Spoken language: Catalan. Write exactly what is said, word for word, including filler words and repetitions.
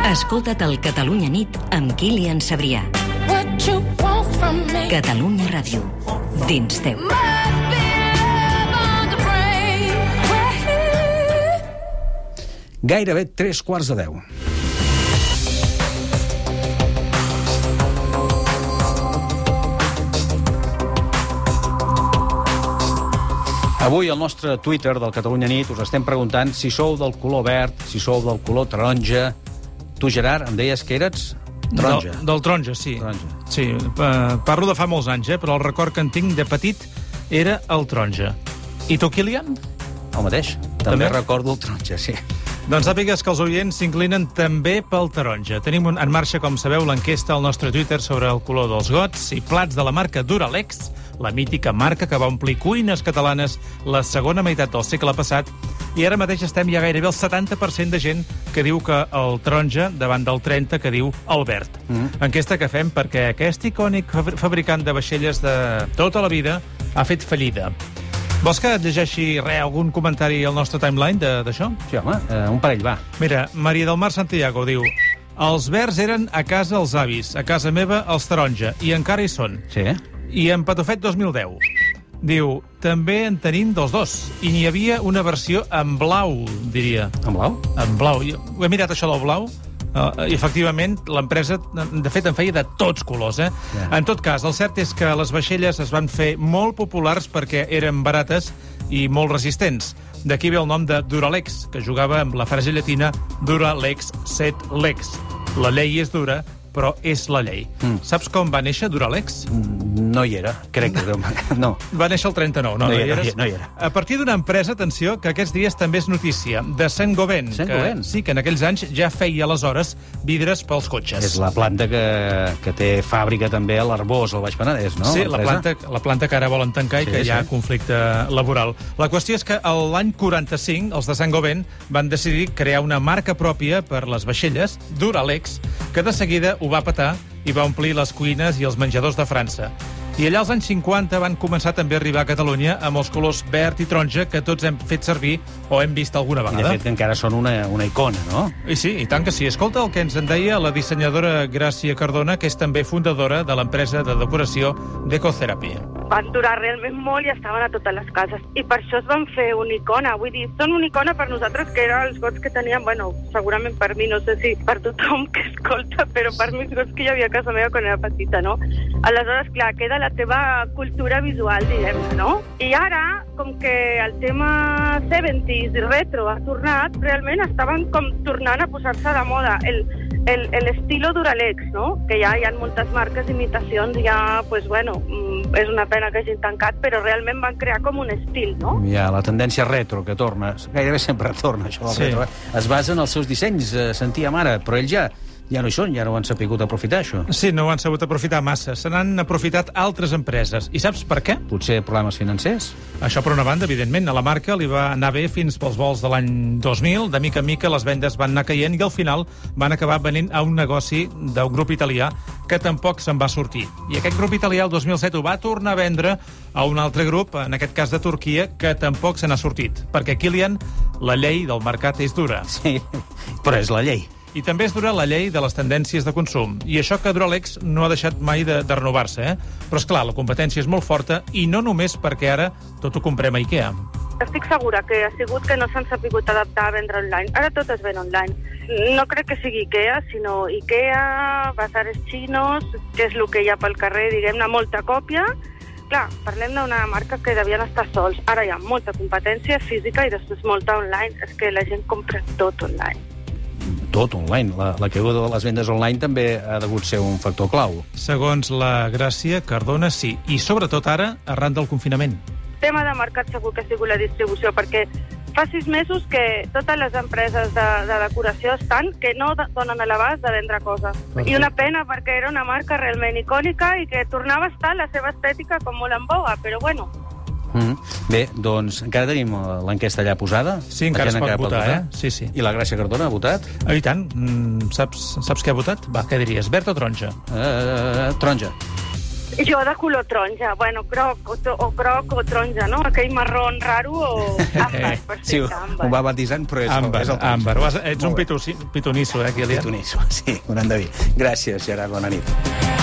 Escolta't el Catalunya Nit amb Kilian Sabrià. Catalunya Ràdio. Dins teu. Gairebé tres quarts de deu. Avui al nostre Twitter del Catalunya Nit us estem preguntant si sou del color verd, si sou del color taronja. Tu, Gerard, em deies que eres taronja. Del, del taronja, sí. Taronja. Sí, parlo de fa molts anys, eh? Però el record que en tinc de petit era el taronja. I tu, Kilian? El mateix. També, també recordo el taronja, sí. Doncs sàpigues que els oients s'inclinen també pel taronja. Tenim en marxa, com sabeu, l'enquesta al nostre Twitter sobre el color dels gots i plats de la marca Duralex, la mítica marca que va omplir cuines catalanes la segona meitat del segle passat, i ara mateix estem ja gairebé el setanta per cent de gent que diu que el taronja davant del trenta que diu el verd. Mm. Enquesta que fem perquè aquest icònic fabricant de vaixelles de tota la vida ha fet fallida. Vols que et llegeixi re, algun comentari al nostre timeline d'això? Sí, home, eh, un parell, va. Mira, Maria del Mar Santiago diu: els verds eren a casa els avis, a casa meva els taronja, i encara hi són. Sí. I en Patofet dos mil deu diu: també en tenim dels dos, i n'hi havia una versió en blau, diria. En blau? En blau. Ho he mirat, això del blau. Uh, I, efectivament, l'empresa, de fet, en feia de tots colors, eh? Yeah. En tot cas, el cert és que les vaixelles es van fer molt populars perquè eren barates i molt resistents. D'aquí ve el nom de Duralex, que jugava amb la frase llatina Duralex sed lex. La llei és dura, però és la llei. Mm. Saps com va néixer Duralex? No hi era, crec que... No. Va néixer el trenta-nou, no, no, no, hi, hi era, eres? no hi era. A partir d'una empresa, atenció, que aquests dies també és notícia, de Saint-Gobain. Saint-Gobain? Sí, que en aquells anys ja feia aleshores vidres pels cotxes. És la planta que, que té fàbrica també a l'Arbós, al Baix Penedès, no? Sí, la planta, la planta que ara volen tancar i sí, que hi ha sí. conflicte laboral. La qüestió és que l'any quaranta-cinc, els de Saint-Gobain van decidir crear una marca pròpia per les vaixelles, Duralex, que de seguida ho va petar i va omplir les cuines i els menjadors de França. I allà als anys cinquanta van començar també a arribar a Catalunya amb els colors verd i taronja que tots hem fet servir o hem vist alguna vegada. De fet, que encara són una, una icona, no? I sí, i tant que sí. Escolta el que ens en deia la dissenyadora Gràcia Cardona, que és també fundadora de l'empresa de decoració Decotherapy. Van durar realment molt i estaven a totes les cases. I per això es van fer una icona. Vull dir, són una icona per nosaltres, que eren els gots que teníem, bueno, segurament per mi, no sé si per tothom que escolta, però per mi els gots que hi havia a casa meva quan era petita, no? Aleshores, clar, queda la teva cultura visual, diguem-ne, no? I ara, com que el tema setanta i retro ha tornat, realment estaven com tornant a posar-se de moda el, el, el estilo Duralex, no? Que ja hi ha moltes marques d'imitacions i ja, pues bueno, és una pena que hagin tancat, però realment van crear com un estil, no? Ja, la tendència retro que torna, gairebé sempre torna, això del sí. retro. Eh? Es basa en els seus dissenys, eh, sentíem ara, però ells ja... Ja no hi són, ja no ho han sapigut aprofitar, això. Sí, no ho han sabut aprofitar massa. Se n'han aprofitat altres empreses. I saps per què? Potser problemes financers? Això, per una banda, evidentment. A la marca li va anar bé fins pels vols de l'any dos mil. De mica en mica les vendes van anar caient i al final van acabar venint a un negoci d'un grup italià que tampoc se'n va sortir. I aquest grup italià el dos mil set ho va tornar a vendre a un altre grup, en aquest cas de Turquia, que tampoc se n'ha sortit. Perquè, Kilian, la llei del mercat és dura. Sí, però és la llei. I també és dura la llei de les tendències de consum. I això que Duralex no ha deixat mai de, de renovar-se, eh? Però, esclar, la competència és molt forta i no només perquè ara tot ho comprem a Ikea. Estic segura que ha sigut que no s'han sabut adaptar a vendre online. Ara tot es ven online. No crec que sigui Ikea, sinó Ikea, bazares xinos, que és el que hi ha pel carrer, diguem-ne, molta còpia. Clar, parlem d'una marca que devien estar sols. Ara hi ha molta competència física i després molta online. És que la gent compra tot online. Tot online. La, la caiguda de les vendes online també ha degut ser un factor clau. Segons la Gràcia Cardona, sí. I sobretot ara, arran del confinament. Tema de mercat segur que ha sigut la distribució, perquè fa sis mesos que totes les empreses de, de decoració estan que no donen a l'abast de vendre coses. Perfecte. I una pena, perquè era una marca realment icònica i que tornava a estar la seva estètica com molt en boga, però bueno... Mm. Bé, doncs encara tenim l'enquesta allà posada. Sí, encara es pot votar, votar, eh? Sí, sí. I la Gràcia Cardona ha votat? Ah, i tant. Mm, saps, saps què ha votat? Va, què diries, verd o taronja? Uh, taronja. Jo de color taronja, bueno, groc o, to, o groc o taronja, no? Aquell marrón raro o àmbar, perfecte, Sí, ho àmbar. va batejant, però és, Àmbar, és el taronja. àmbar. Ets un Molt bé. pitu- pitonisso, eh, Kilian? Pitonisso, sí, ho hem de dir. Gràcies, Gerard, bona nit.